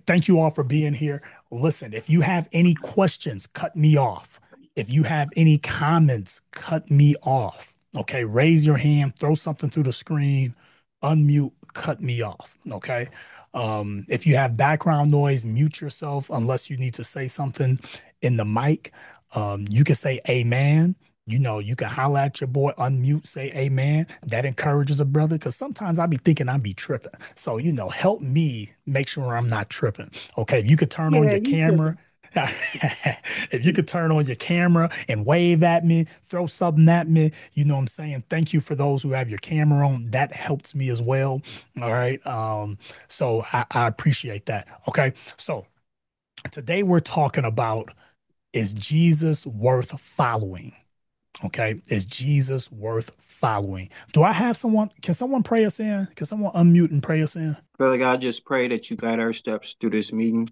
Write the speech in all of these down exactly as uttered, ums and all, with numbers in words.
thank you all for being here. Listen, if you have any questions, cut me off. If you have any comments, cut me off. Okay, raise your hand, throw something through the screen, unmute, cut me off. Okay. Um, if you have background noise, mute yourself unless you need to say something in the mic. Um, you can say amen. You know, you can holler at your boy, unmute, say amen. That encourages a brother because sometimes I be thinking I be tripping. So, you know, help me make sure I'm not tripping. Okay, if you could turn on Yeah, your you camera, tripping. if you could turn on your camera and wave at me, throw something at me, you know what I'm saying? Thank you for those who have your camera on. That helps me as well. All right. Um, so I, I appreciate that. Okay. So today we're talking about, is Jesus worth following? Okay. Is Jesus worth following? Do I have someone? Can someone pray us in? Can someone unmute and pray us in? Father God, I just pray that you guide our steps through this meeting,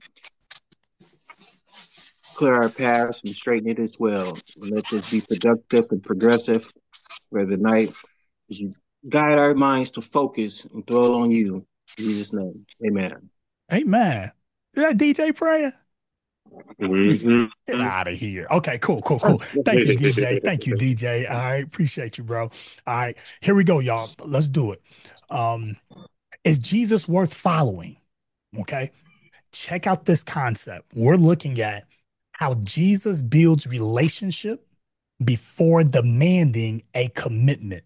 clear our paths and straighten it as well. Let this be productive and progressive for the night as you guide our minds to focus and dwell on you. In Jesus' name, amen. Amen. Is that D J praying? Mhm. Get out of here. Okay, cool, cool, cool. Thank you, D J. Thank you, D J. All right, appreciate you, bro. All right, here we go, y'all. Let's do it. Um, is Jesus worth following? Okay, check out this concept. We're looking at how Jesus builds relationship before demanding a commitment.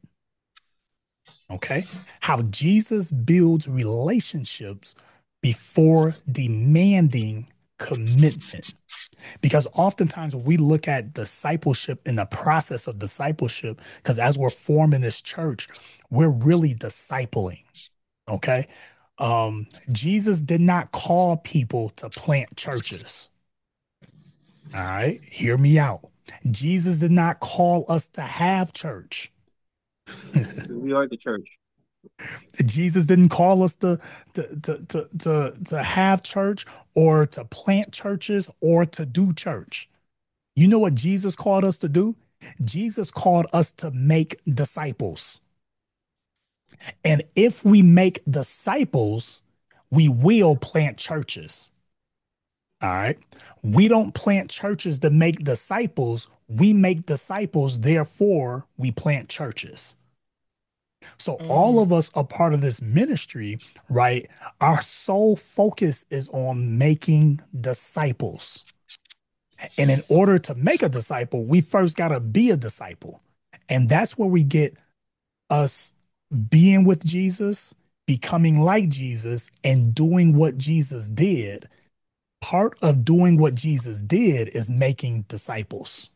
Okay, how Jesus builds relationships before demanding commitment. Because oftentimes when we look at discipleship in the process of discipleship, because as we're forming this church, we're really discipling. Okay. Um, Jesus did not call people to plant churches. All right. Hear me out. Jesus did not call us to have church. We are the church. Jesus didn't call us to, to, to, to, to, to have church or to plant churches or to do church. You know what Jesus called us to do? Jesus called us to make disciples. And if we make disciples, we will plant churches. All right. We don't plant churches to make disciples. We make disciples, therefore, we plant churches. So, all Mm. of us are part of this ministry, right? Our sole focus is on making disciples. And in order to make a disciple, we first got to be a disciple. And that's where we get us being with Jesus, becoming like Jesus, and doing what Jesus did. Part of doing what Jesus did is making disciples.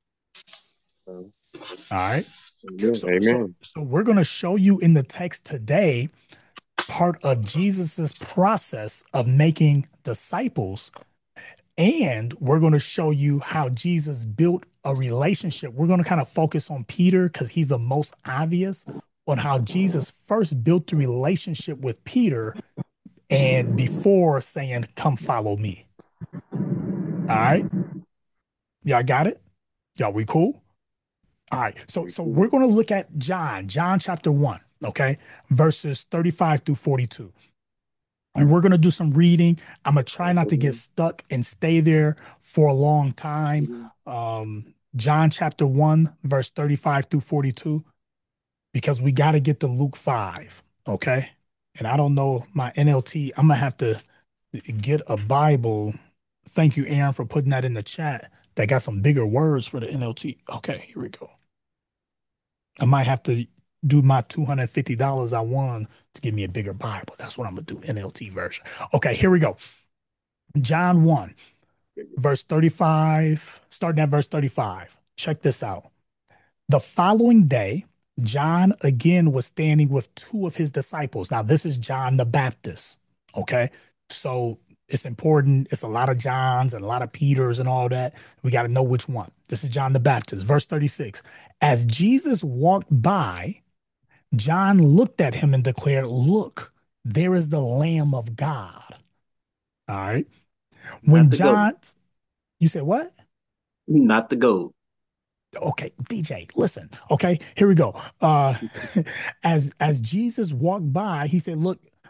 All right. Amen. So, so, Amen. so we're going to show you in the text today part of Jesus's process of making disciples. And we're going to show you how Jesus built a relationship. We're going to kind of focus on Peter because he's the most obvious on how Jesus first built the relationship with Peter and before saying, come follow me. All right. Y'all got it? Y'all, we cool? All right. So, so we're going to look at John, John chapter one, okay, verses thirty-five through forty-two. And we're going to do some reading. I'm going to try not to get stuck and stay there for a long time. Um, John chapter one, verse thirty-five through forty-two, because we got to get to Luke five. Okay. And I don't know my N L T. I'm going to have to get a Bible. Thank you, Aaron, for putting that in the chat. That got some bigger words for the N L T. Okay. Here we go. I might have to do my two hundred fifty dollars I won to give me a bigger Bible. That's what I'm going to do, N L T version. Okay, here we go. John one, verse thirty-five, starting at verse thirty-five. Check this out. The following day, John again was standing with two of his disciples. Now, this is John the Baptist. Okay. So it's important. It's a lot of Johns and a lot of Peters and all that. We got to know which one. This is John the Baptist, verse thirty-six. As Jesus walked by, John looked at him and declared, look, there is the Lamb of God. All right. Not When the goat. John, you said what? Not the goat. Okay, D J, listen. Okay, here we go. Uh as as Jesus walked by, he said, "Look,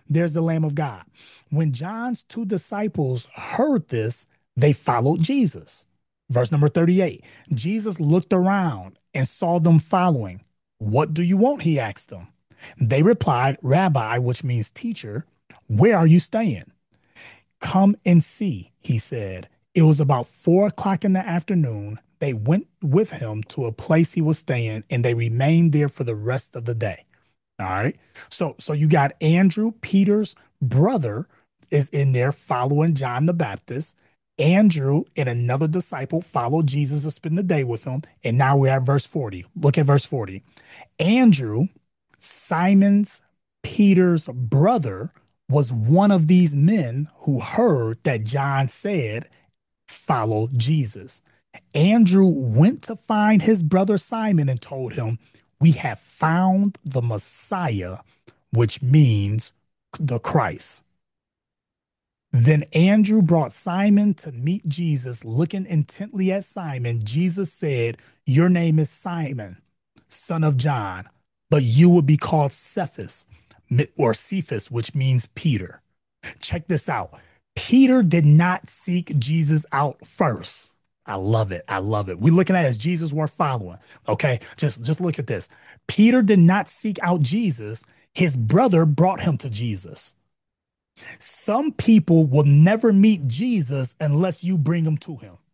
There's the Lamb of God. When John's two disciples heard this, they followed Jesus. Verse number thirty-eight. Jesus looked around and saw them following. What do you want? He asked them. They replied, Rabbi, which means teacher, where are you staying? Come and see, he said. It was about four o'clock in the afternoon. They went with him to a place he was staying, and they remained there for the rest of the day. All right. So so you got Andrew, Peter's brother, is in there following John the Baptist. Andrew and another disciple followed Jesus to spend the day with him. And now we're at verse forty. Look at verse forty. Andrew, Simon's Peter's brother, was one of these men who heard that John said, follow Jesus. Andrew went to find his brother Simon and told him, we have found the Messiah, which means the Christ. Then Andrew brought Simon to meet Jesus. Looking intently at Simon, Jesus said, your name is Simon, son of John, but you will be called Cephas, or Cephas, which means Peter. Check this out. Peter did not seek Jesus out first. I love it. I love it. We're looking at it as Jesus worth following. Okay. Just, just look at this. Peter did not seek out Jesus. His brother brought him to Jesus. Some people will never meet Jesus unless you bring them to him.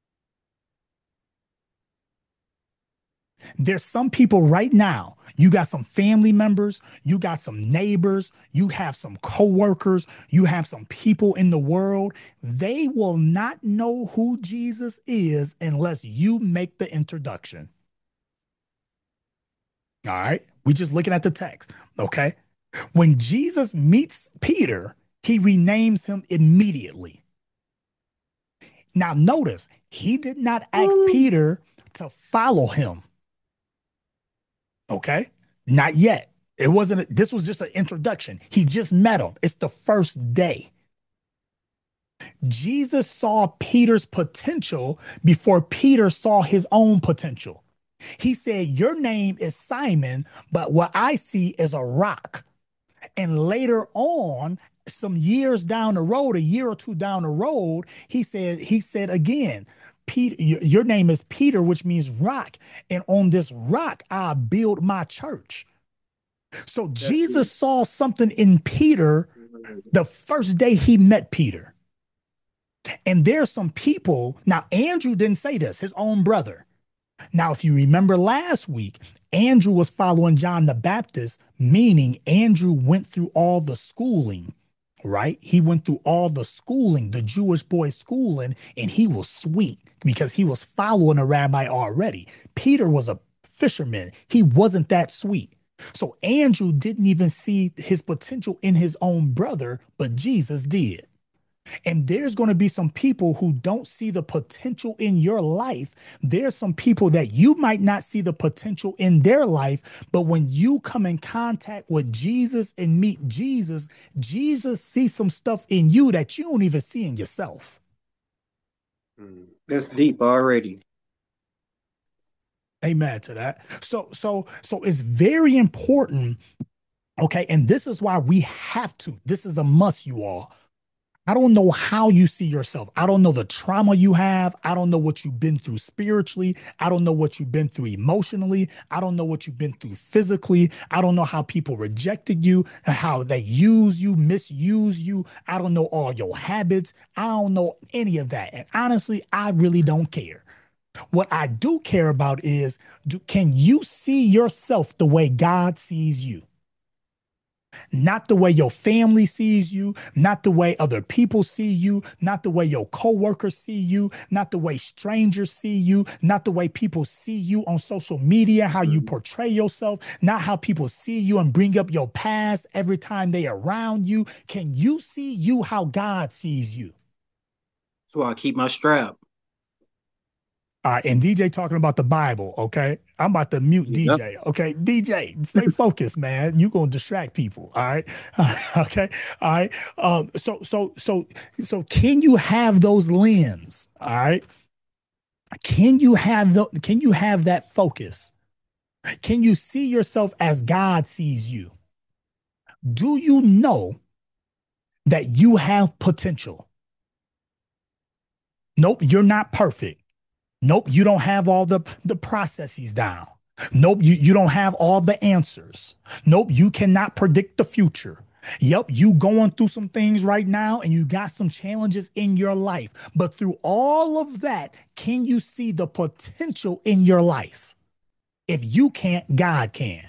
There's some people right now, you got some family members, you got some neighbors, you have some coworkers, you have some people in the world. They will not know who Jesus is unless you make the introduction. All right. We're just looking at the text. Okay. When Jesus meets Peter, he renames him immediately. Now, notice he did not ask Peter to follow him. Okay. Not yet. It wasn't, a, this was just an introduction. He just met him. It's the first day. Jesus saw Peter's potential before Peter saw his own potential. He said, your name is Simon, but what I see is a rock. And later on, some years down the road, a year or two down the road, he said, he said again, Peter, your name is Peter, which means rock. And on this rock, I build my church. So That's Jesus it. saw something in Peter the first day he met Peter. And there's some people, now Andrew didn't say this, his own brother. Now, if you remember last week, Andrew was following John the Baptist, meaning Andrew went through all the schooling, right? He went through all the schooling, the Jewish boy schooling, and he was sweet because he was following a rabbi already. Peter was a fisherman. He wasn't that sweet. So Andrew didn't even see his potential in his own brother, but Jesus did. And there's going to be some people who don't see the potential in your life. There's some people that you might not see the potential in their life, but when you come in contact with Jesus and meet Jesus, Jesus sees some stuff in you that you don't even see in yourself. That's deep already. Amen to that. So, so, so it's very important. Okay. And this is why we have to, this is a must, you all. I don't know how you see yourself. I don't know the trauma you have. I don't know what you've been through spiritually. I don't know what you've been through emotionally. I don't know what you've been through physically. I don't know how people rejected you and how they use you, misuse you. I don't know all your habits. I don't know any of that. And honestly, I really don't care. What I do care about is, do, can you see yourself the way God sees you? Not the way your family sees you, not the way other people see you, not the way your coworkers see you, not the way strangers see you, not the way people see you on social media, how you portray yourself, not how people see you and bring up your past every time they are around you. Can you see you how God sees you? So I keep my strap. All right, and D J talking about the Bible, okay? I'm about to mute yep. D J, okay? D J, stay focused, man. You're gonna distract people, all right? Okay, all right. Um, so, so, so, so, can you have those limbs? All right. Can you have the? Can you have that focus? Can you see yourself as God sees you? Do you know that you have potential? Nope, you're not perfect. Nope, you don't have all the, the processes down. Nope, you, you don't have all the answers. Nope, you cannot predict the future. Yep, you going through some things right now and you got some challenges in your life. But through all of that, can you see the potential in your life? If you can't, God can.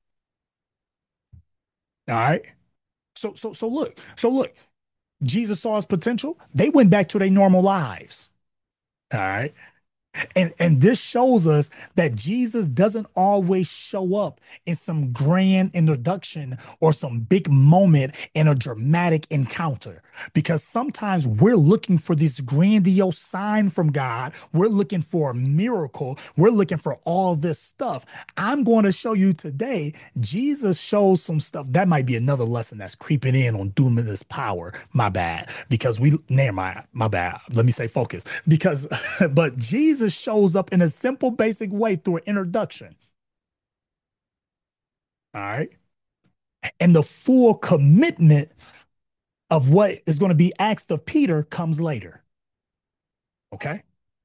All right. So so so look, so look, Jesus saw his potential. They went back to their normal lives. All right. And and this shows us that Jesus doesn't always show up in some grand introduction or some big moment in a dramatic encounter. Because sometimes we're looking for this grandiose sign from God. We're looking for a miracle. We're looking for all this stuff. I'm going to show you today, Jesus shows some stuff. That might be another lesson that's creeping in on Dunamis power. My bad. Because we, never mind, my bad. Let me say focus. Because, but Jesus shows up in a simple, basic way through an introduction. All right. And the full commitment of what is going to be asked of Peter comes later. Okay.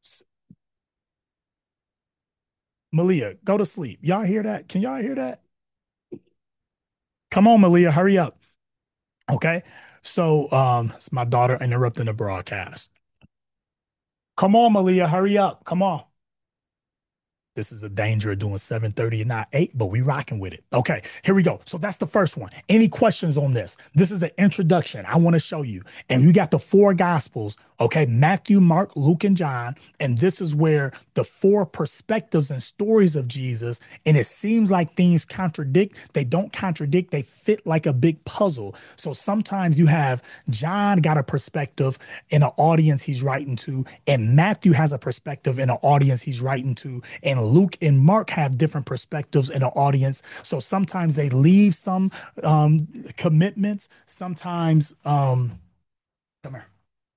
Malia, go to sleep. Y'all hear that? Can y'all hear that? Come on, Malia, hurry up. Okay. So um it's my daughter interrupting the broadcast. Come on, Malia, hurry up. Come on. This is the danger of doing seven thirty and not eight, but we rocking with it. Okay, here we go. So that's the first one. Any questions on this? This is an introduction. I want to show you. And you got the four gospels, okay? Matthew, Mark, Luke, and John. And this is where the four perspectives and stories of Jesus, and it seems like things contradict. They don't contradict. They fit like a big puzzle. So sometimes you have John got a perspective in an audience he's writing to, and Matthew has a perspective in an audience he's writing to, and Luke and Mark have different perspectives in an audience. So sometimes they leave some um, commitments. Sometimes, um, come here,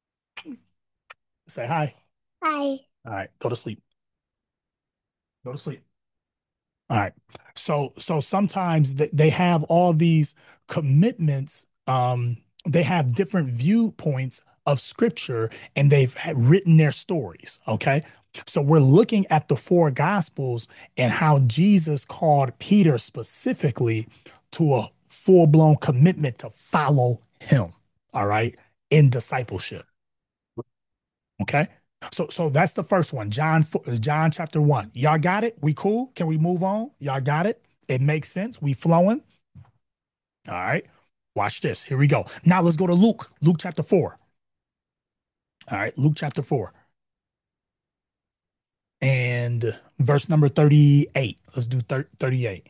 say hi. Hi. All right, go to sleep. Go to sleep. All right. So so sometimes th- they have all these commitments. Um, they have different viewpoints of scripture and they've had written their stories. Okay. So we're looking at the four gospels and how Jesus called Peter specifically to a full-blown commitment to follow him. All right. In discipleship. Okay. So so that's the first one. John John chapter one. Y'all got it? We cool? Can we move on? Y'all got it? It makes sense. We flowing. All right. Watch this. Here we go. Now let's go to Luke. Luke chapter four. All right. Luke chapter four. And verse number thirty-eight. Let's do thirty-eight.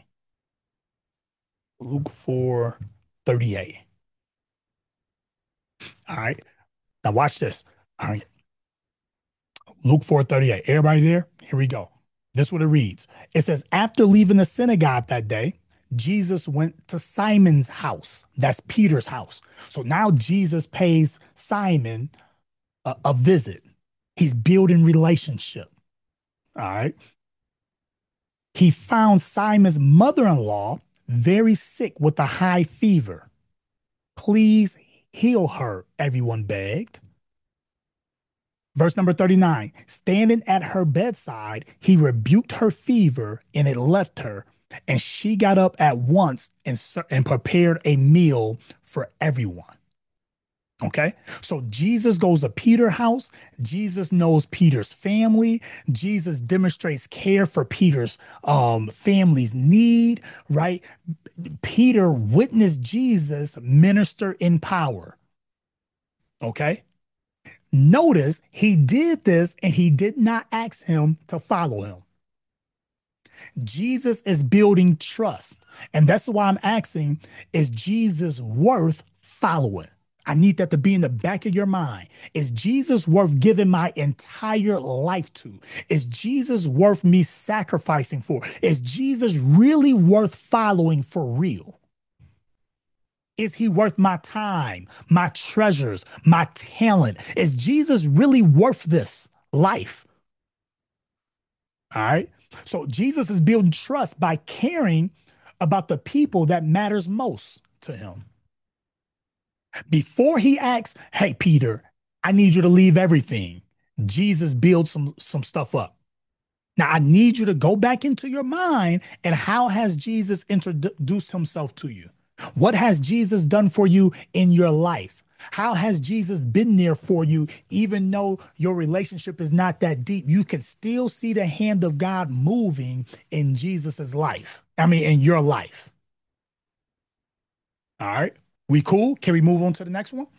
Luke four, thirty-eight. All right. Now watch this. All right. Luke four thirty-eight. Everybody there? Here we go. This is what it reads. It says, after leaving the synagogue that day, Jesus went to Simon's house. That's Peter's house. So now Jesus pays Simon a, a visit. He's building relationship. All right. He found Simon's mother-in-law very sick with a high fever. Please heal her, everyone begged. Verse number thirty-nine, standing at her bedside, he rebuked her fever and it left her. And she got up at once and, and prepared a meal for everyone. Okay. So Jesus goes to Peter's house. Jesus knows Peter's family. Jesus demonstrates care for Peter's um, family's need, right? Peter witnessed Jesus minister in power. Okay. Notice he did this and he did not ask him to follow him. Jesus is building trust. And that's why I'm asking, is Jesus worth following? I need that to be in the back of your mind. Is Jesus worth giving my entire life to? Is Jesus worth me sacrificing for? Is Jesus really worth following for real? Is he worth my time, my treasures, my talent? Is Jesus really worth this life? All right. So Jesus is building trust by caring about the people that matters most to him. Before he asks, hey, Peter, I need you to leave everything, Jesus builds some, some stuff up. Now, I need you to go back into your mind and how has Jesus introduced himself to you? What has Jesus done for you in your life? How has Jesus been there for you, even though your relationship is not that deep? You can still see the hand of God moving in Jesus's life. I mean, in your life. All right. We cool? Can we move on to the next one?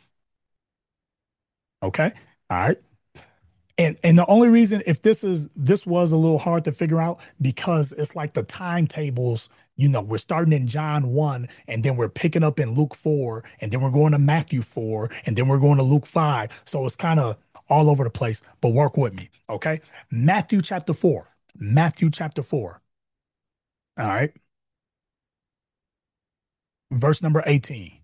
Okay. All right. And and the only reason if this is this was a little hard to figure out because it's like the timetables, you know, we're starting in John one and then we're picking up in Luke four and then we're going to Matthew four and then we're going to Luke five. So it's kind of all over the place, but work with me, okay? Matthew chapter four. Matthew chapter four. All right. Verse number eighteen.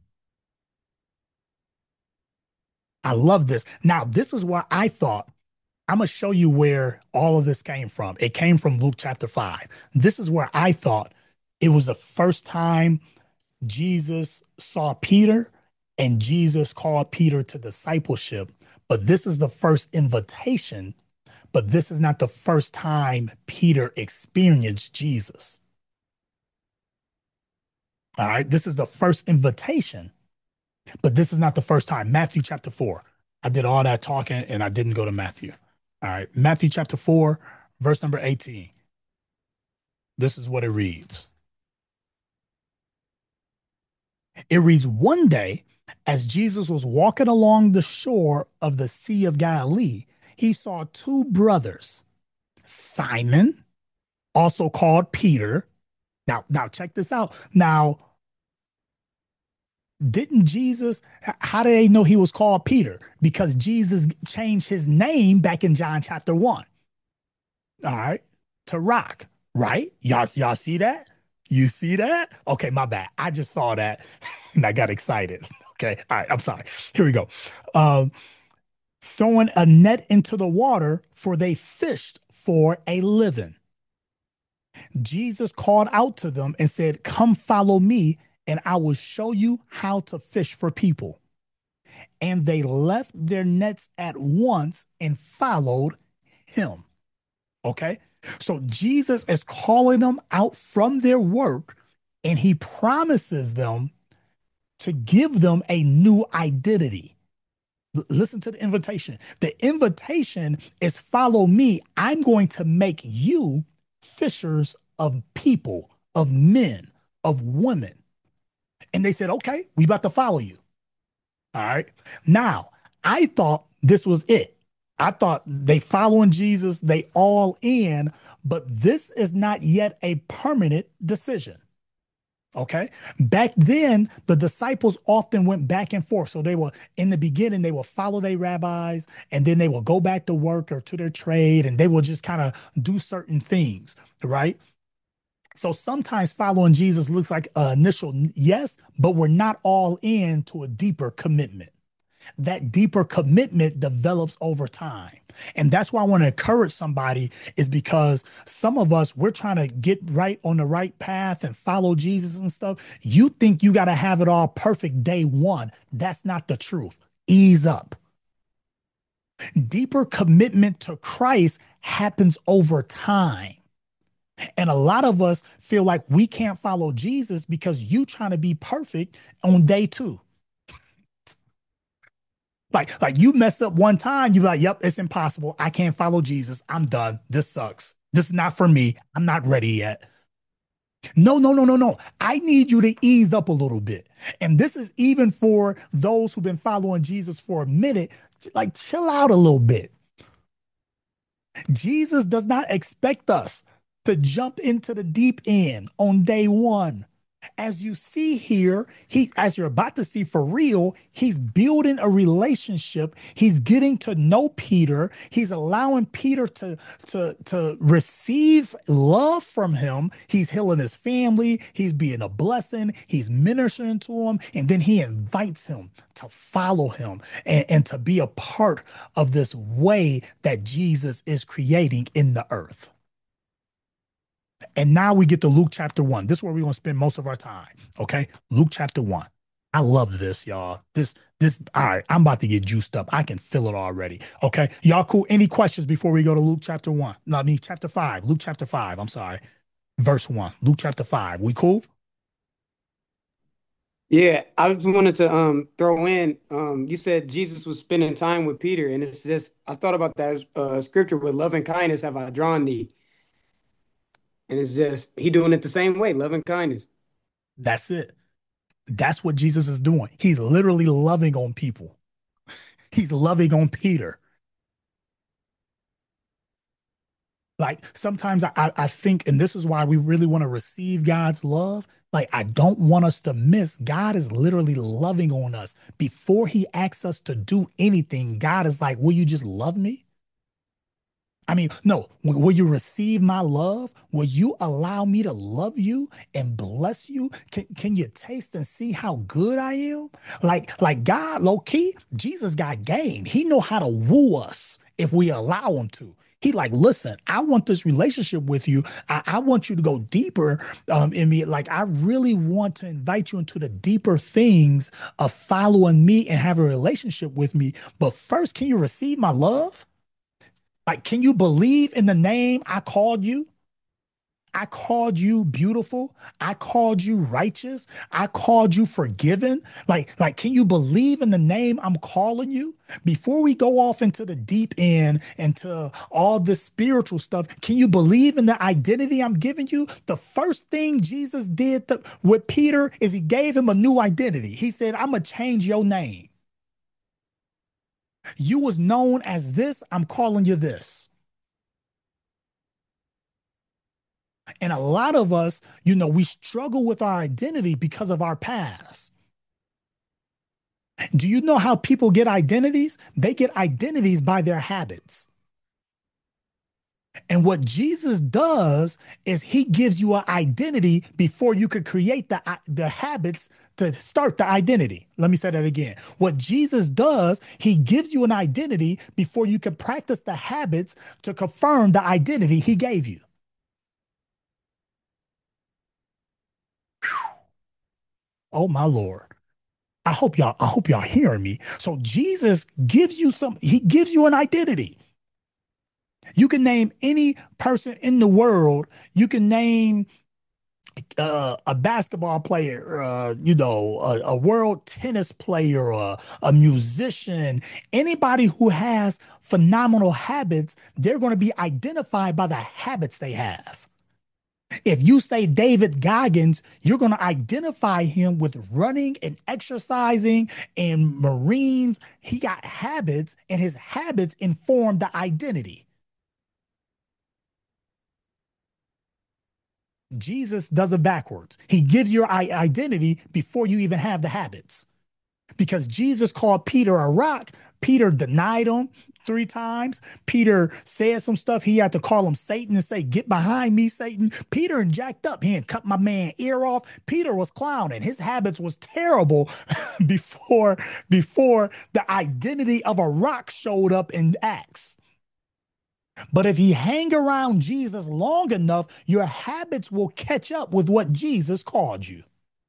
I love this. Now, this is why I thought I'm going to show you where all of this came from. It came from Luke chapter five. This is where I thought it was the first time Jesus saw Peter and Jesus called Peter to discipleship. But this is the first invitation, but this is not the first time Peter experienced Jesus. All right. This is the first invitation, but this is not the first time. Matthew chapter four. I did all that talking and I didn't go to Matthew. All right. Matthew chapter four, verse number eighteen. This is what it reads. It reads, one day, as Jesus was walking along the shore of the Sea of Galilee, he saw two brothers, Simon, also called Peter. Now, now check this out. Now, didn't Jesus, how do they know he was called Peter? Because Jesus changed his name back in John chapter one. All right, to Rock, right? Y'all, y'all see that? You see that? Okay, my bad. I just saw that and I got excited. Okay, all right, I'm sorry. Here we go. Um, throwing a net into the water, for they fished for a living. Jesus called out to them and said, come follow me, and I will show you how to fish for people. And they left their nets at once and followed him. Okay. So Jesus is calling them out from their work and he promises them to give them a new identity. L- listen to the invitation. The invitation is follow me. I'm going to make you fishers of people, of men, of women. And they said, okay, we about to follow you. All right. Now, I thought this was it. I thought they following Jesus, they all in, but this is not yet a permanent decision. Okay. Back then, the disciples often went back and forth. So they were in the beginning, they will follow their rabbis and then they will go back to work or to their trade and they will just kind of do certain things. Right. So sometimes following Jesus looks like an initial yes, but we're not all in to a deeper commitment. That deeper commitment develops over time. And that's why I want to encourage somebody is because some of us, we're trying to get right on the right path and follow Jesus and stuff. You think you got to have it all perfect day one. That's not the truth. Ease up. Deeper commitment to Christ happens over time. And a lot of us feel like we can't follow Jesus because you trying to be perfect on day two. Like, like you mess up one time, you be like, yep, it's impossible. I can't follow Jesus. I'm done. This sucks. This is not for me. I'm not ready yet. No, no, no, no, no. I need you to ease up a little bit. And this is even for those who've been following Jesus for a minute. Like, chill out a little bit. Jesus does not expect us to jump into the deep end on day one. As you see here, he, as you're about to see for real, he's building a relationship. He's getting to know Peter. He's allowing Peter to, to, to receive love from him. He's healing his family. He's being a blessing. He's ministering to him. And then he invites him to follow him and, and to be a part of this way that Jesus is creating in the earth. And now we get to Luke chapter one. This is where we're going to spend most of our time. Okay. Luke chapter one. I love this, y'all. This, this, all right. I'm about to get juiced up. I can feel it already. Okay. Y'all cool? Any questions before we go to Luke chapter one? No, I mean, chapter five. Luke chapter five. I'm sorry. Verse one. Luke chapter five. We cool? Yeah, I just wanted to um throw in um you said Jesus was spending time with Peter, and it's just I thought about that uh scripture with love and kindness have I drawn thee, and it's just he doing it the same way, love and kindness. That's it. That's what Jesus is doing. He's literally loving on people. He's loving on Peter. Like sometimes I, I think, and this is why we really want to receive God's love. Like, I don't want us to miss. God is literally loving on us. Before he asks us to do anything, God is like, will you just love me? I mean, no, will will you receive my love? Will you allow me to love you and bless you? Can, can you taste and see how good I am? Like, like God, low key, Jesus got game. He know how to woo us if we allow him to. He like, listen, I want this relationship with you. I, I want you to go deeper um, in me. Like, I really want to invite you into the deeper things of following me and have a relationship with me. But first, can you receive my love? Like, can you believe in the name I called you? I called you beautiful. I called you righteous. I called you forgiven. Like, like, can you believe in the name I'm calling you? Before we go off into the deep end, into all this spiritual stuff, can you believe in the identity I'm giving you? The first thing Jesus did to, with Peter is he gave him a new identity. He said, I'm gonna change your name. You was known as this. I'm calling you this. And a lot of us, you know, we struggle with our identity because of our past. Do you know how people get identities? They get identities by their habits. And what Jesus does is he gives you an identity before you could create the, the habits to start the identity. Let me say that again. What Jesus does, he gives you an identity before you can practice the habits to confirm the identity he gave you. Oh my Lord. I hope y'all, I hope y'all hearing me. So Jesus gives you some, he gives you an identity. You can name any person in the world. You can name uh, a basketball player, uh, you know, a, a world tennis player, uh, a musician, anybody who has phenomenal habits, they're going to be identified by the habits they have. If you say David Goggins, you're going to identify him with running and exercising and Marines. He got habits, and his habits inform the identity. Jesus does it backwards. He gives your identity before you even have the habits. Because Jesus called Peter a rock, Peter denied him three times. Peter said some stuff. He had to call him Satan and say, get behind me, Satan. Peter and jacked up. He had cut my man ear off. Peter was clowning. His habits was terrible before, before the identity of a rock showed up in Acts. But if you hang around Jesus long enough, your habits will catch up with what Jesus called you.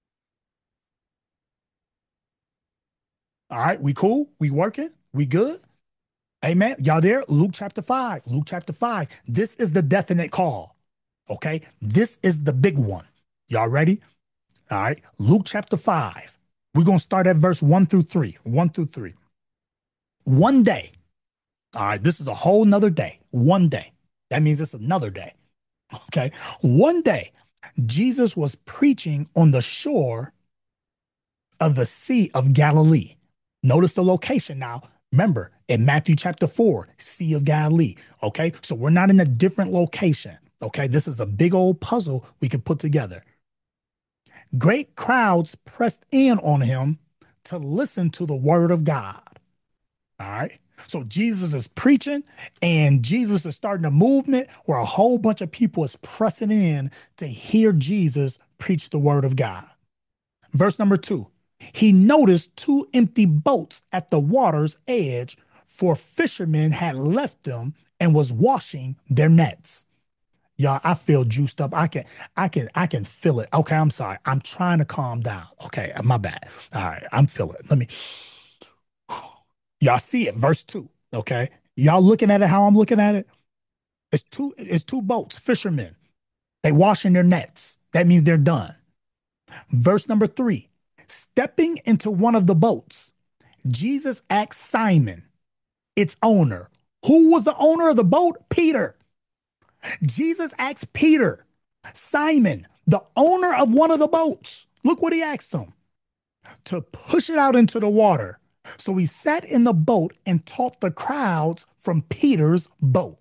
All right, we cool? We working? We good? Amen. Y'all there? Luke chapter five. Luke chapter five. This is the definite call. Okay. This is the big one. Y'all ready? All right. Luke chapter five. We're going to start at verse one through three. One through three. One day. All right. This is a whole nother day. One day. That means it's another day. Okay. One day, Jesus was preaching on the shore of the Sea of Galilee. Notice the location now. Remember, in Matthew chapter four, Sea of Galilee. Okay. So we're not in a different location. Okay. This is a big old puzzle we could put together. Great crowds pressed in on him to listen to the word of God. All right. So Jesus is preaching, and Jesus is starting a movement where a whole bunch of people is pressing in to hear Jesus preach the word of God. Verse number two. He noticed two empty boats at the water's edge, for fishermen had left them and was washing their nets. Y'all, I feel juiced up. I can, I can, I can feel it. Okay, I'm sorry. I'm trying to calm down. Okay, my bad. All right, I'm feeling it. Let me. Y'all see it, verse two. Okay, y'all looking at it how I'm looking at it. It's two. It's two boats, fishermen. They washing their nets. That means they're done. Verse number three. Stepping into one of the boats, Jesus asked Simon, its owner. Who was the owner of the boat? Peter. Jesus asked Peter, Simon, the owner of one of the boats. Look what he asked him, to push it out into the water. So he sat in the boat and taught the crowds from Peter's boat.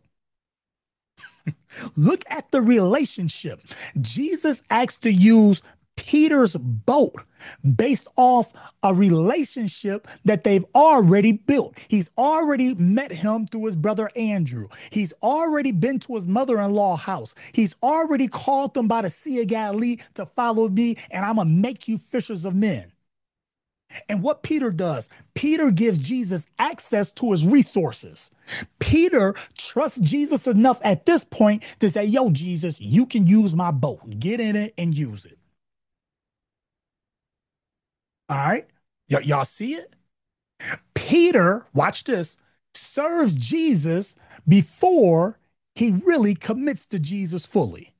Look at the relationship. Jesus asked to use Peter's boat based off a relationship that they've already built. He's already met him through his brother Andrew. He's already been to his mother-in-law house. He's already called them by the Sea of Galilee to follow me, and I'm going to make you fishers of men. And what Peter does, Peter gives Jesus access to his resources. Peter trusts Jesus enough at this point to say, yo, Jesus, you can use my boat. Get in it and use it. All right. Y- y'all see it? Peter, watch this, serves Jesus before he really commits to Jesus fully.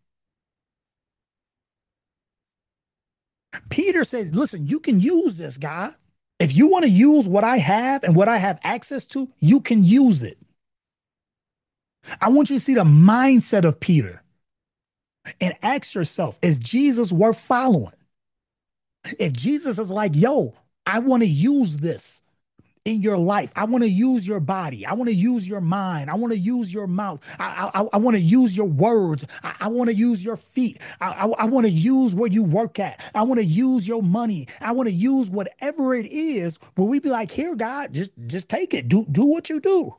Peter says, listen, you can use this, God. If you want to use what I have and what I have access to, you can use it. I want you to see the mindset of Peter and ask yourself, is Jesus worth following? If Jesus is like, yo, I want to use this in your life. I want to use your body. I want to use your mind. I want to use your mouth. I, I, I want to use your words. I, I want to use your feet. I, I, I want to use where you work at. I want to use your money. I want to use whatever it is where we be like, here, God, just, just take it. Do, do what you do.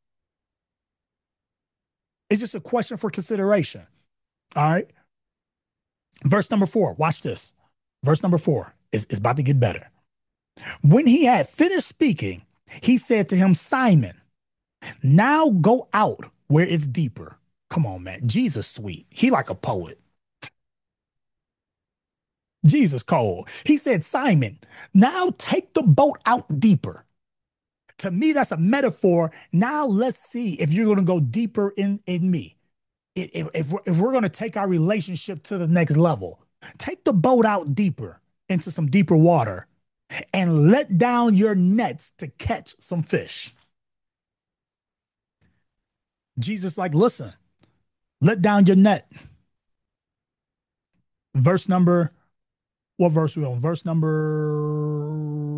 It's just a question for consideration. All right. Verse number four. Watch this. Verse number four is, is about to get better. When he had finished speaking, he said to him, Simon, now go out where it's deeper. Come on, man. Jesus sweet. He like a poet. Jesus cold. He said, Simon, now take the boat out deeper. To me, that's a metaphor. Now let's see if you're going to go deeper in, in me. If, if we're, if we're going to take our relationship to the next level, take the boat out deeper into some deeper water and let down your nets to catch some fish. Jesus like, listen, let down your net. Verse number, what verse we on? Verse number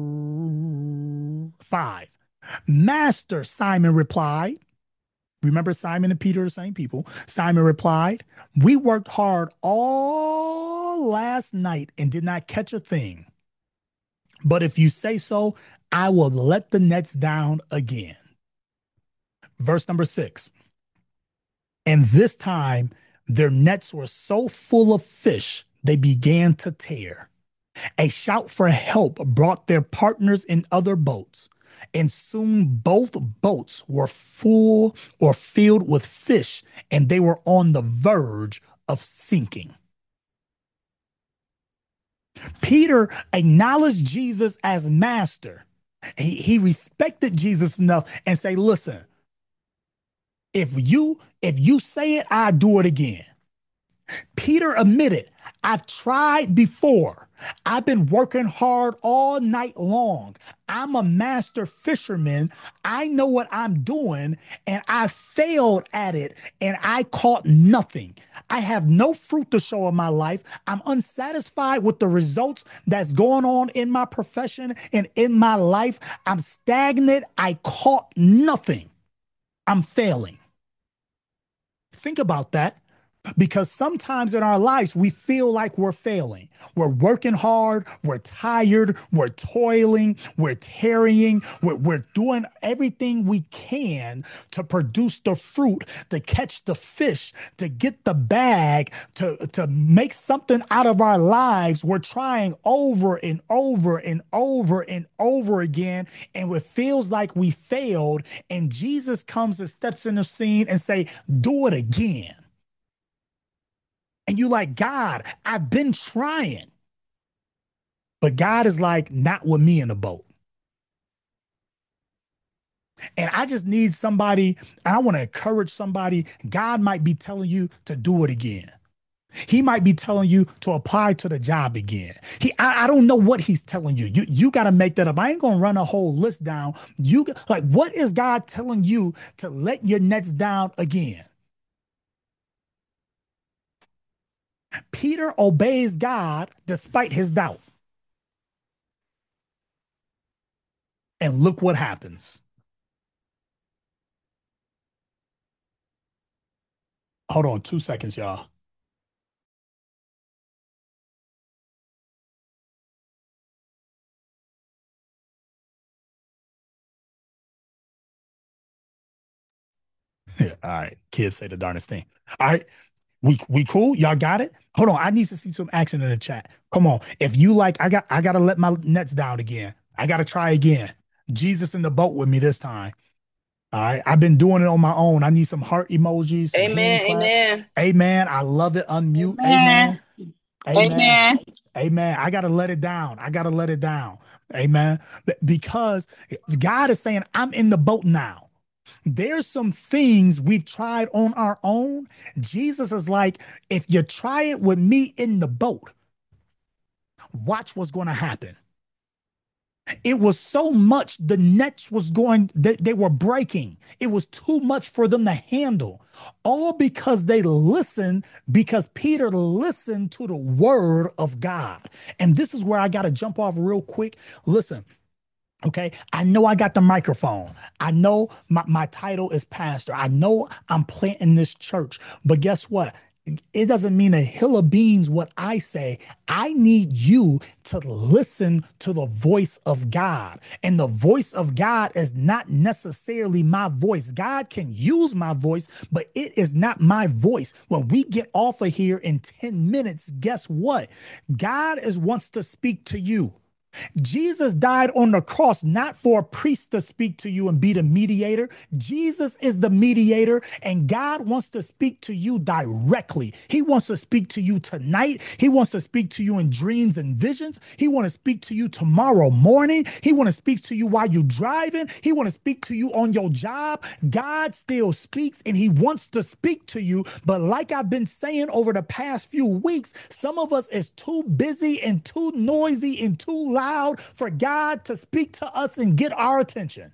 five. Master, Simon replied. Remember Simon and Peter are the same people. Simon replied, we worked hard all last night and did not catch a thing. But if you say so, I will let the nets down again. Verse number six. And this time their nets were so full of fish, they began to tear. A shout for help brought their partners in other boats, and soon both boats were full or filled with fish, and they were on the verge of sinking. Peter acknowledged Jesus as master. He, he respected Jesus enough and say, listen, if you if you say it, I do it again. Peter admitted, I've tried before. I've been working hard all night long. I'm a master fisherman. I know what I'm doing, and I failed at it, and I caught nothing. I have no fruit to show in my life. I'm unsatisfied with the results that's going on in my profession and in my life. I'm stagnant. I caught nothing. I'm failing. Think about that. Because sometimes in our lives, we feel like we're failing. We're working hard. We're tired. We're toiling. We're tarrying. We're, we're doing everything we can to produce the fruit, to catch the fish, to get the bag, to, to make something out of our lives. We're trying over and over and over and over again. And it feels like we failed. And Jesus comes and steps in the scene and say, do it again. And you like, God, I've been trying. But God is like, not with me in the boat. And I just need somebody, and I want to encourage somebody. God might be telling you to do it again. He might be telling you to apply to the job again. He, I, I don't know what he's telling you. You, you got to make that up. I ain't gonna run a whole list down. You like, what is God telling you to let your nets down again? Peter obeys God despite his doubt, and look what happens. Hold on, two seconds, y'all. Yeah, all right, kids say the darndest thing. All right, we we cool. Y'all got it. Hold on, I need to see some action in the chat. Come on, if you like, I got I gotta let my nets down again. I gotta try again. Jesus in the boat with me this time. All right, I've been doing it on my own. I need some heart emojis, some hand Amen. claps. Amen. Amen. I love it. Unmute. Amen. Amen. Amen. Amen. Amen. I gotta let it down. I gotta let it down. Amen. Because God is saying, I'm in the boat now. There's some things we've tried on our own. Jesus is like, if you try it with me in the boat, watch what's going to happen. It was so much, the nets was going, they, they were breaking. It was too much for them to handle. All because they listened, because Peter listened to the word of God. And this is where I got to jump off real quick. Listen. Okay, I know I got the microphone. I know my, my title is pastor. I know I'm planting this church. But guess what? It doesn't mean a hill of beans what I say. I need you to listen to the voice of God. And the voice of God is not necessarily my voice. God can use my voice, but it is not my voice. When we get off of here in ten minutes, guess what? God is wants to speak to you. Jesus died on the cross not for a priest to speak to you and be the mediator. Jesus is the mediator, and God wants to speak to you directly. He wants to speak to you tonight. He wants to speak to you in dreams and visions. He wants to speak to you tomorrow morning. He wants to speak to you while you're driving. He wants to speak to you on your job. God still speaks, and he wants to speak to you. But like I've been saying over the past few weeks, some of us is too busy and too noisy and too loud for God to speak to us and get our attention.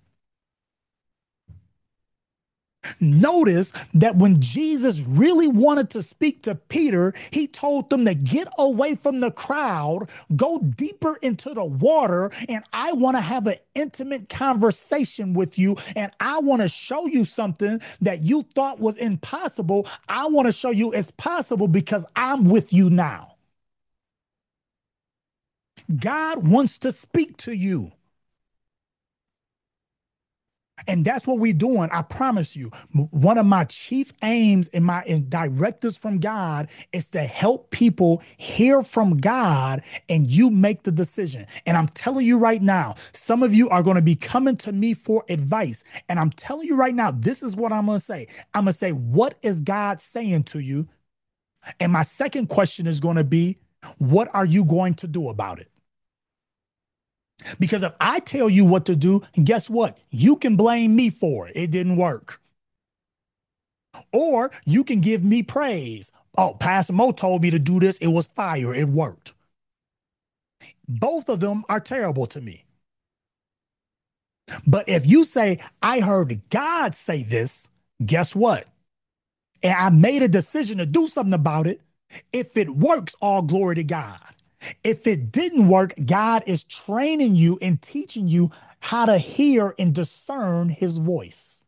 Notice that when Jesus really wanted to speak to Peter, he told them to get away from the crowd, go deeper into the water, and I want to have an intimate conversation with you, and I want to show you something that you thought was impossible. I want to show you it's possible because I'm with you now. God wants to speak to you. And that's what we're doing. I promise you. One of my chief aims in my in directives from God is to help people hear from God, and you make the decision. And I'm telling you right now, some of you are going to be coming to me for advice. And I'm telling you right now, this is what I'm going to say. I'm going to say, what is God saying to you? And my second question is going to be, what are you going to do about it? Because if I tell you what to do, guess what? You can blame me for it. It didn't work. Or you can give me praise. Oh, Pastor Mo told me to do this. It was fire. It worked. Both of them are terrible to me. But if you say, I heard God say this, guess what? And I made a decision to do something about it. If it works, all glory to God. If it didn't work, God is training you and teaching you how to hear and discern his voice.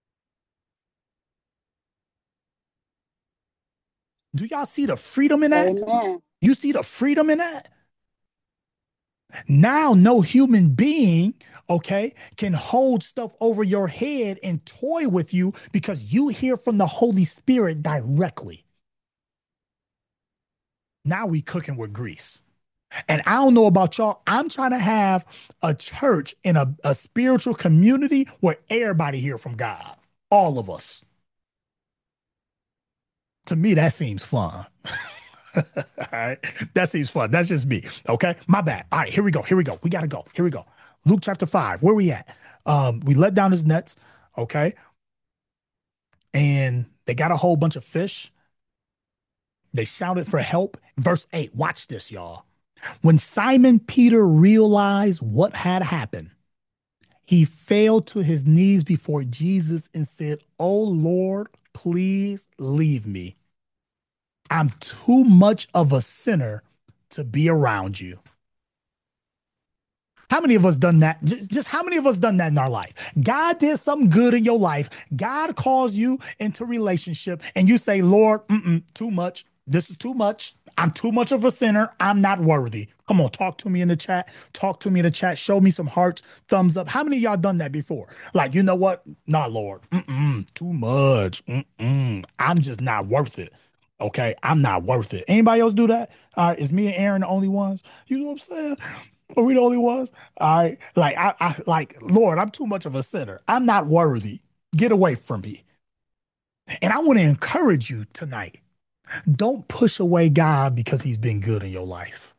Do y'all see the freedom in that? Amen. You see the freedom in that? Now, no human being, okay, can hold stuff over your head and toy with you because you hear from the Holy Spirit directly. Now we cooking with grease. And I don't know about y'all. I'm trying to have a church in a, a spiritual community where everybody hear from God. All of us. To me, that seems fun. All right. That seems fun. That's just me. Okay. My bad. All right. Here we go. Here we go. We got to go. Here we go. Luke chapter five. Where we at? Um, we let down his nets. Okay. And they got a whole bunch of fish. They shouted for help. Verse eight. Watch this, y'all. When Simon Peter realized what had happened, he fell to his knees before Jesus and said, "Oh Lord, please leave me. I'm too much of a sinner to be around you." How many of us done that? Just, just how many of us done that in our life? God did something good in your life. God calls you into relationship and you say, "Lord, mm-mm, too much. This is too much. I'm too much of a sinner. I'm not worthy." Come on, talk to me in the chat. Talk to me in the chat. Show me some hearts, thumbs up. How many of y'all done that before? Like, you know what? Nah, Lord, mm-mm, too much. Mm-mm. I'm just not worth it. Okay, I'm not worth it. Anybody else do that? All right, is me and Aaron the only ones? You know what I'm saying? Are we the only ones? All right, like I, I, like Lord, I'm too much of a sinner. I'm not worthy. Get away from me. And I want to encourage you tonight. Don't push away God because he's been good in your life.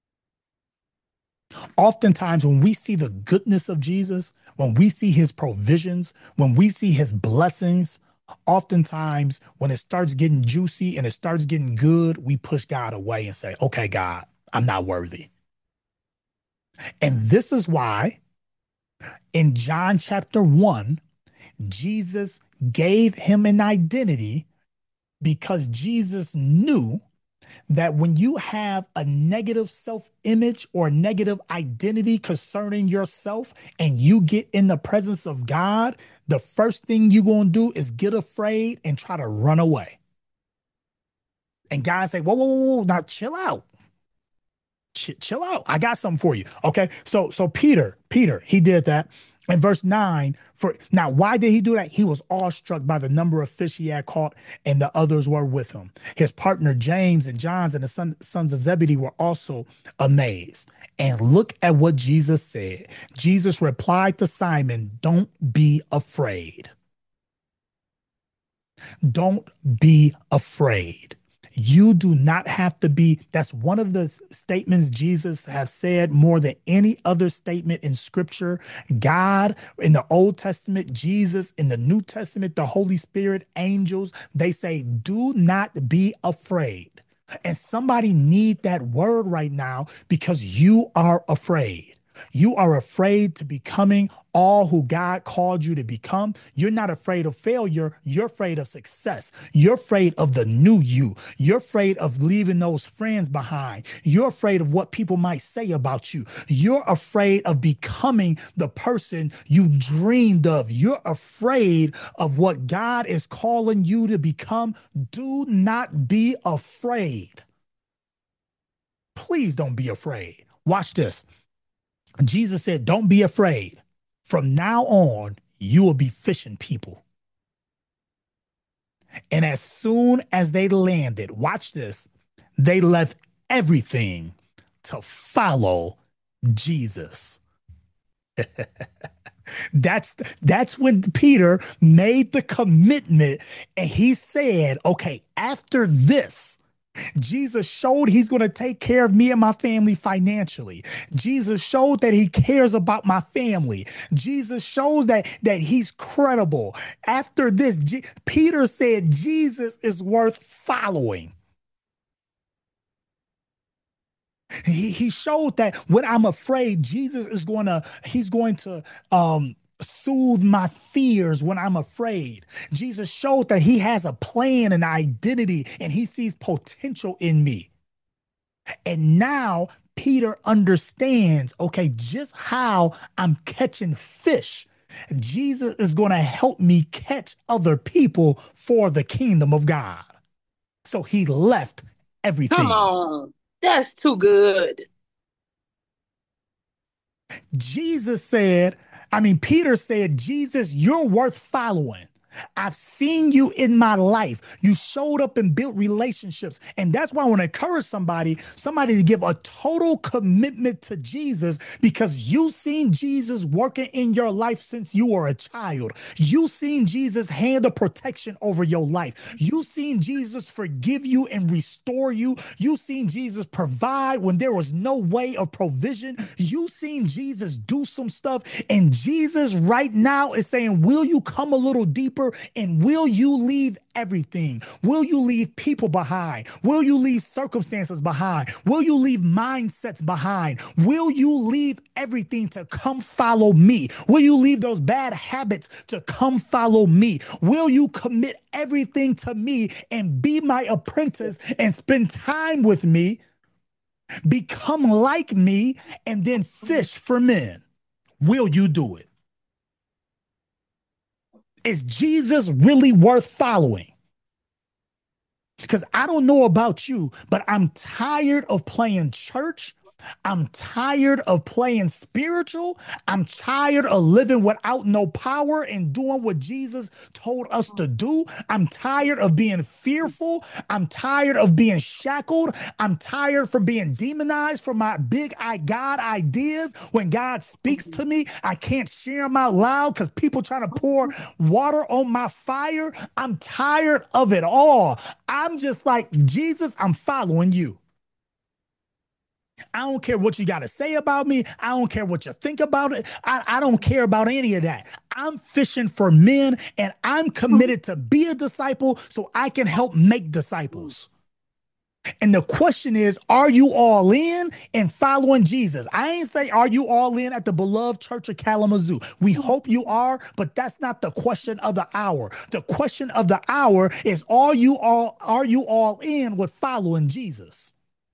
Oftentimes, when we see the goodness of Jesus, when we see his provisions, when we see his blessings, oftentimes when it starts getting juicy and it starts getting good, we push God away and say, "Okay, God, I'm not worthy." And this is why in John chapter one, Jesus gave him an identity, because Jesus knew that when you have a negative self-image or negative identity concerning yourself and you get in the presence of God, the first thing you're going to do is get afraid and try to run away. And God say, whoa, whoa, whoa, whoa, now chill out. Ch- chill out. I got something for you. Okay. So, so Peter, Peter, he did that. In verse nine, for now, why did he do that? He was awestruck by the number of fish he had caught, and the others were with him. His partner James and John and the son, sons of Zebedee were also amazed. And look at what Jesus said. Jesus replied to Simon, "Don't be afraid. Don't be afraid." You do not have to be. That's one of the statements Jesus has said more than any other statement in scripture. God in the Old Testament, Jesus in the New Testament, the Holy Spirit, angels, they say, "Do not be afraid." And somebody need that word right now because you are afraid. You are afraid to becoming all who God called you to become. You're not afraid of failure. You're afraid of success. You're afraid of the new you. You're afraid of leaving those friends behind. You're afraid of what people might say about you. You're afraid of becoming the person you dreamed of. You're afraid of what God is calling you to become. Do not be afraid. Please don't be afraid. Watch this. Jesus said, "Don't be afraid. From now on, you will be fishing people." And as soon as they landed, watch this, they left everything to follow Jesus. That's that's when Peter made the commitment and he said, "Okay, after this, Jesus showed he's going to take care of me and my family financially. Jesus showed that he cares about my family. Jesus shows that, that he's credible. After this, G- Peter said Jesus is worth following. He, he showed that when I'm afraid, Jesus is going to, he's going to, um, soothe my fears when I'm afraid. Jesus showed that he has a plan and identity and he sees potential in me. And now Peter understands, okay, just how I'm catching fish. Jesus is going to help me catch other people for the kingdom of God. So he left Come everything. on. That's too good. Jesus said, I mean, Peter said, "Jesus, you're worth following." I've seen you in my life. You showed up and built relationships. And that's why I want to encourage somebody, somebody to give a total commitment to Jesus, because you've seen Jesus working in your life since you were a child. You've seen Jesus' hand of protection over your life. You've seen Jesus forgive you and restore you. You've seen Jesus provide when there was no way of provision. You've seen Jesus do some stuff. And Jesus right now is saying, will you come a little deeper, and will you leave everything? Will you leave people behind? Will you leave circumstances behind? Will you leave mindsets behind? Will you leave everything to come follow me? Will you leave those bad habits to come follow me? Will you commit everything to me and be my apprentice and spend time with me, become like me, and then fish for men? Will you do it? Is Jesus really worth following? Because I don't know about you, but I'm tired of playing church. I'm tired of playing spiritual. I'm tired of living without no power and doing what Jesus told us to do. I'm tired of being fearful. I'm tired of being shackled. I'm tired for being demonized for my big I God ideas. When God speaks to me, I can't share them out loud because people trying to pour water on my fire. I'm tired of it all. I'm just like, Jesus, I'm following you. I don't care what you got to say about me. I don't care what you think about it. I, I don't care about any of that. I'm fishing for men, and I'm committed to be a disciple so I can help make disciples. And the question is, are you all in and following Jesus? I ain't say, are you all in at the beloved Church of Kalamazoo? We hope you are, but that's not the question of the hour. The question of the hour is, are you all, are you all in with following Jesus?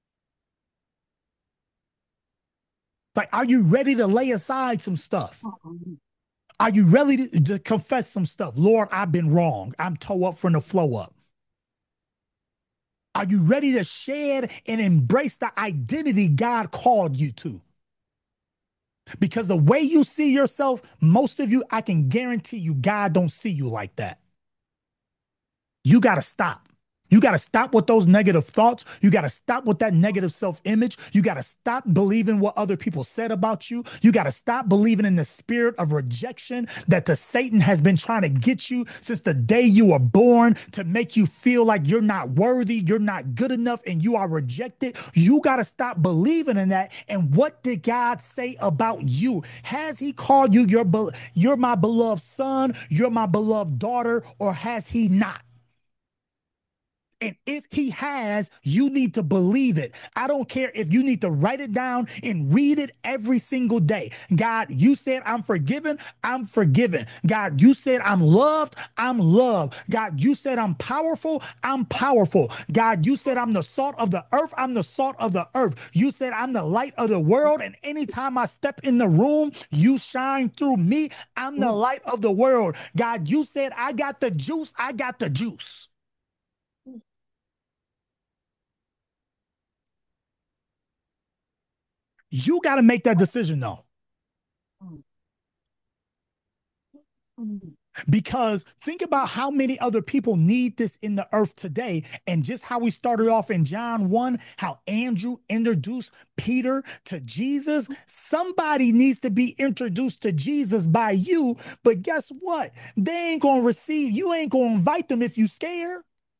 Like, are you ready to lay aside some stuff? Are you ready to, to confess some stuff? Lord, I've been wrong. I'm toe up from the flow up. Are you ready to shed and embrace the identity God called you to? Because the way you see yourself, most of you, I can guarantee you, God don't see you like that. You got to stop. You got to stop with those negative thoughts. You got to stop with that negative self-image. You got to stop believing what other people said about you. You got to stop believing in the spirit of rejection that the Satan has been trying to get you since the day you were born, to make you feel like you're not worthy, you're not good enough, and you are rejected. You got to stop believing in that. And what did God say about you? Has he called you your, you're my beloved son, you're my beloved daughter, or has he not? And if he has, you need to believe it. I don't care if you need to write it down and read it every single day. God, you said I'm forgiven. I'm forgiven. God, you said I'm loved. I'm loved. God, you said I'm powerful. I'm powerful. God, you said I'm the salt of the earth. I'm the salt of the earth. You said I'm the light of the world. And anytime I step in the room, you shine through me. I'm the light of the world. God, you said I got the juice. I got the juice. You got to make that decision, though. Because think about how many other people need this in the earth today. And just how we started off in John one, how Andrew introduced Peter to Jesus. Somebody needs to be introduced to Jesus by you. But guess what? They ain't going to receive. You ain't going to invite them if you scared.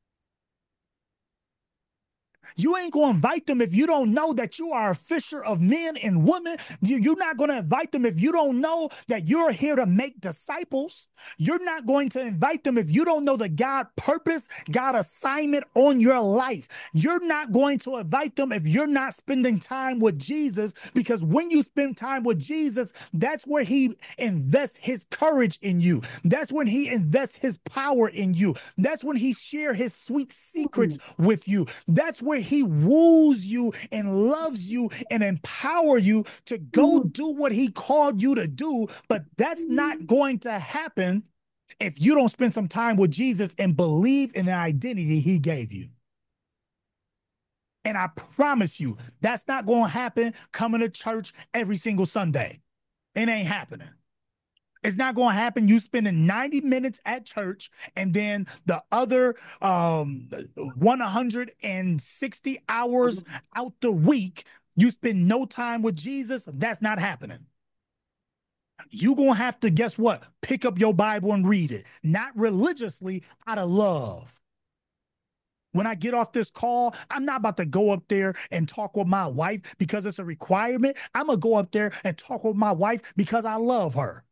You ain't going to invite them if you don't know that you are a fisher of men and women. You, you're not going to invite them if you don't know that you're here to make disciples. You're not going to invite them if you don't know the God purpose, God assignment on your life. You're not going to invite them if you're not spending time with Jesus, because when you spend time with Jesus, that's where he invests his courage in you. That's when he invests his power in you. That's when he shares his sweet secrets with you. That's where he woos you and loves you and empower you to go do what he called you to do. But that's not going to happen if you don't spend some time with Jesus and believe in the identity he gave you. And I promise you, that's not going to happen coming to church every single Sunday. It ain't happening. It's not going to happen. You spending ninety minutes at church and then the other um, one hundred sixty hours out the week, you spend no time with Jesus. That's not happening. You're going to have to, guess what? Pick up your Bible and read it. Not religiously, out of love. When I get off this call, I'm not about to go up there and talk with my wife because it's a requirement. I'm going to go up there and talk with my wife because I love her.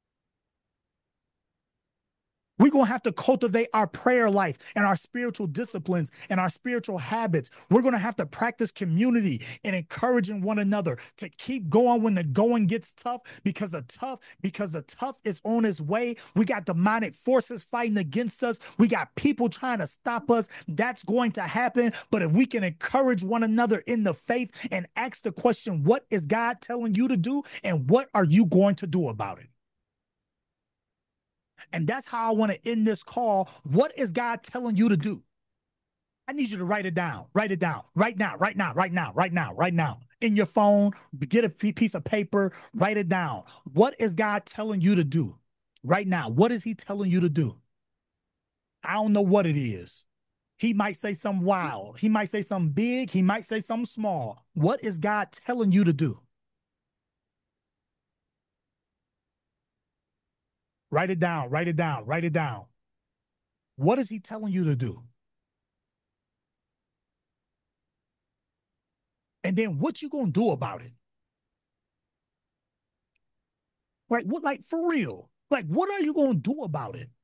We're going to have to cultivate our prayer life and our spiritual disciplines and our spiritual habits. We're going to have to practice community and encouraging one another to keep going when the going gets tough, because the tough, because the tough is on its way. We got demonic forces fighting against us. We got people trying to stop us. That's going to happen. But if we can encourage one another in the faith and ask the question, what is God telling you to do? And what are you going to do about it? And that's how I want to end this call. What is God telling you to do? I need you to write it down. Write it down right now, right now, right now, right now, right now. In your phone, get a piece of paper, write it down. What is God telling you to do right now? What is he telling you to do? I don't know what it is. He might say something wild. He might say something big. He might say something small. What is God telling you to do? Write it down, write it down, write it down. What is he telling you to do? And then what you gonna do about it? Like what, like for real? Like what are you gonna do about it?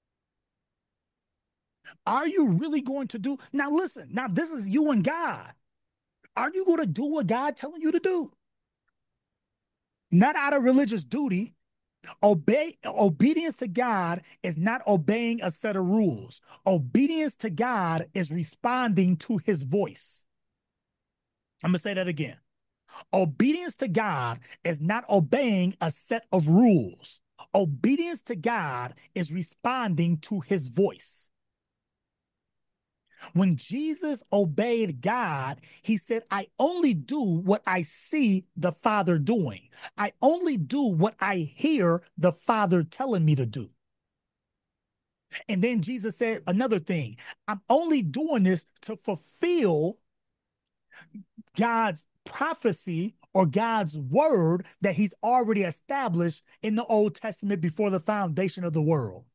Are you really going to do? Now listen, now this is you and God. Are you gonna do what God telling you to do? Not out of religious duty. Obey obedience to God is not obeying a set of rules. Obedience to God is responding to his voice. I'm gonna say that again. Obedience to God is not obeying a set of rules. Obedience to God is responding to his voice. When Jesus obeyed God, he said, I only do what I see the Father doing. I only do what I hear the Father telling me to do. And then Jesus said another thing, I'm only doing this to fulfill God's prophecy or God's word that he's already established in the Old Testament before the foundation of the world.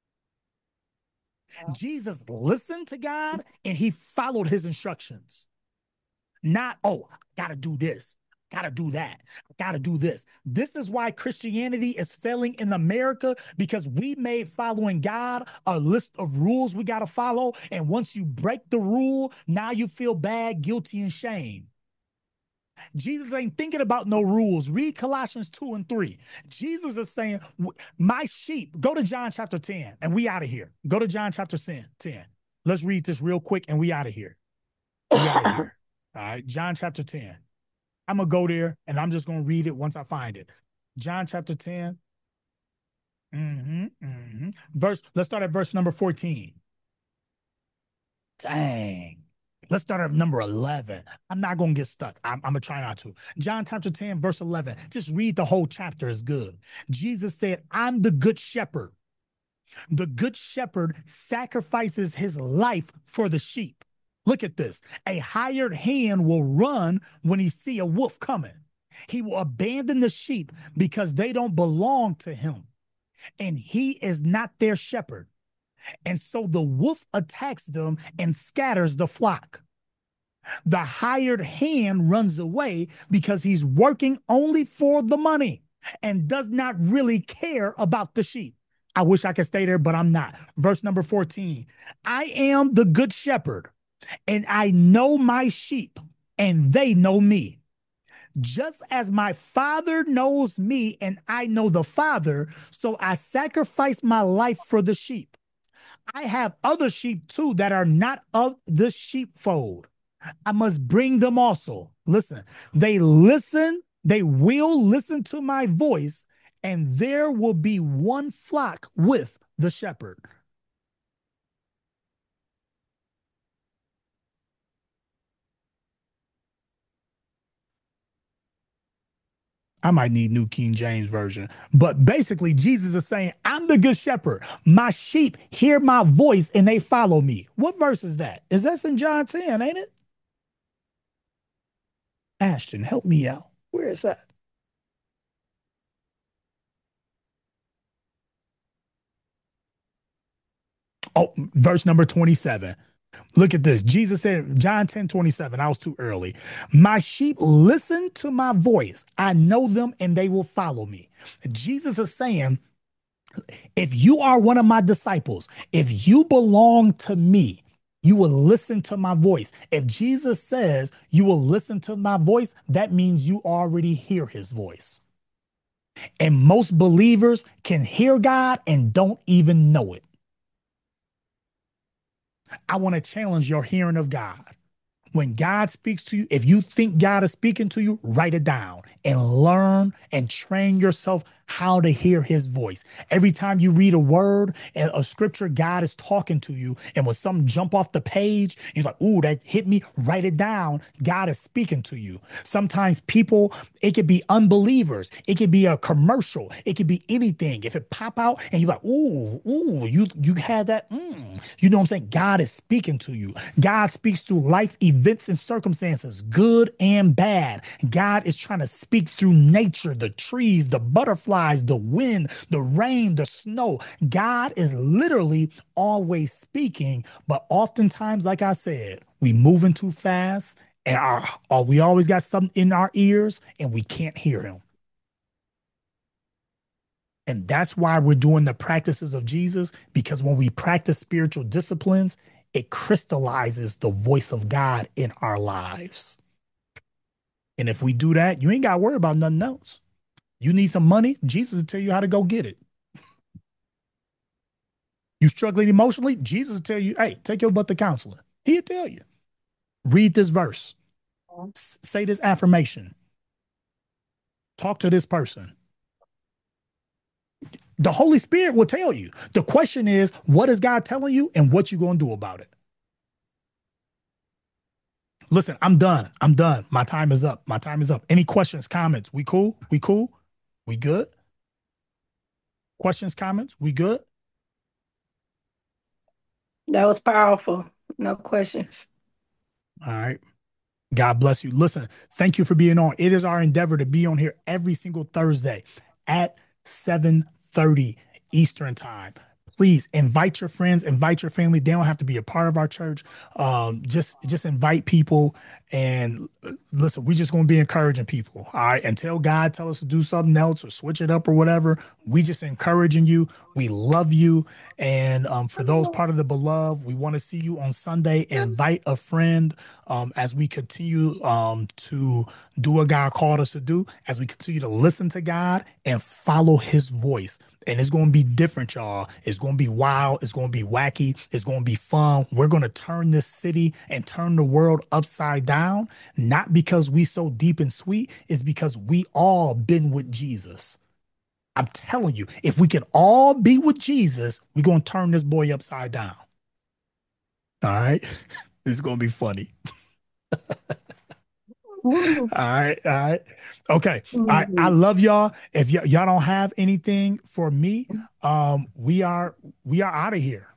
Jesus listened to God and he followed his instructions. Not, oh, I gotta do this, gotta do that, gotta do this. This is why Christianity is failing in America, because we made following God a list of rules we gotta follow. And once you break the rule, now you feel bad, guilty, and shame. Jesus ain't thinking about no rules. Read Colossians two and three. Jesus is saying, my sheep, go to John chapter ten and we out of here. Go to John chapter ten. Let's read this real quick and we out of here. We out of here. All right, John chapter ten. I'm going to go there and I'm just going to read it once I find it. John chapter ten. Mm-hmm, mm-hmm. Verse, let's start at verse number fourteen. Dang. Let's start at number eleven. I'm not going to get stuck. I'm, I'm going to try not to. John chapter ten, verse eleven. Just read the whole chapter. Is good. Jesus said, I'm the good shepherd. The good shepherd sacrifices his life for the sheep. Look at this. A hired hand will run when he see a wolf coming. He will abandon the sheep because they don't belong to him. And he is not their shepherd. And so the wolf attacks them and scatters the flock. The hired hand runs away because he's working only for the money and does not really care about the sheep. I wish I could stay there, but I'm not. Verse number fourteen. I am the good shepherd, and I know my sheep, and they know me. Just as my Father knows me, and I know the Father, so I sacrifice my life for the sheep. I have other sheep too that are not of the sheepfold. I must bring them also. Listen, they listen, they will listen to my voice, and there will be one flock with the shepherd. I might need New King James Version. But basically, Jesus is saying, I'm the good shepherd. My sheep hear my voice and they follow me. What verse is that? Is that in John ten, ain't it? Ashton, help me out. Where is that? Oh, verse number twenty-seven. Look at this. Jesus said, John ten twenty-seven. I was too early. My sheep listen to my voice. I know them and they will follow me. Jesus is saying, if you are one of my disciples, if you belong to me, you will listen to my voice. If Jesus says you will listen to my voice, that means you already hear his voice. And most believers can hear God and don't even know it. I want to challenge your hearing of God. When God speaks to you, if you think God is speaking to you, write it down and learn and train yourself how to hear his voice. Every time you read a word and a scripture, God is talking to you. And when something jump off the page, you're like, ooh, that hit me, write it down. God is speaking to you. Sometimes people, it could be unbelievers. It could be a commercial. It could be anything. If it pop out and you're like, ooh, ooh, you, you had that. Mm. You know what I'm saying? God is speaking to you. God speaks through life events and circumstances, good and bad. God is trying to speak through nature, the trees, the butterflies, the wind, the rain, the snow. God is literally always speaking, but oftentimes, like I said, we moving too fast and our, or we always got something in our ears and we can't hear him. And that's why we're doing the practices of Jesus, because when we practice spiritual disciplines, it crystallizes the voice of God in our lives. And if we do that, you ain't got to worry about nothing else. You need some money, Jesus will tell you how to go get it. You struggling emotionally, Jesus will tell you, hey, take your butt to counseling. He'll tell you. Read this verse. S- say this affirmation. Talk to this person. The Holy Spirit will tell you. The question is, what is God telling you and what you going to do about it? Listen, I'm done. I'm done. My time is up. My time is up. Any questions, comments? We cool? We cool? We good? Questions, comments? We good? That was powerful. No questions. All right. God bless you. Listen, thank you for being on. It is our endeavor to be on here every single Thursday at seven thirty Eastern time. Please invite your friends, invite your family. They don't have to be a part of our church. Um, just, just invite people and listen, we're just going to be encouraging people. All right. Until God tell us to do something else or switch it up or whatever, we just encouraging you. We love you. And um, for those part of the beloved, we want to see you on Sunday. Invite a friend um, as we continue um, to do what God called us to do, as we continue to listen to God and follow his voice. And it's going to be different, y'all. It's going to be wild. It's going to be wacky. It's going to be fun. We're going to turn this city and turn the world upside down, not because we so deep and sweet. It's because we all been with Jesus. I'm telling you, if we can all be with Jesus, we're going to turn this boy upside down. All right. It's going to be funny. All right, all right. Okay. All right. I love y'all. If y- y'all don't have anything for me, um, we are we are out of here.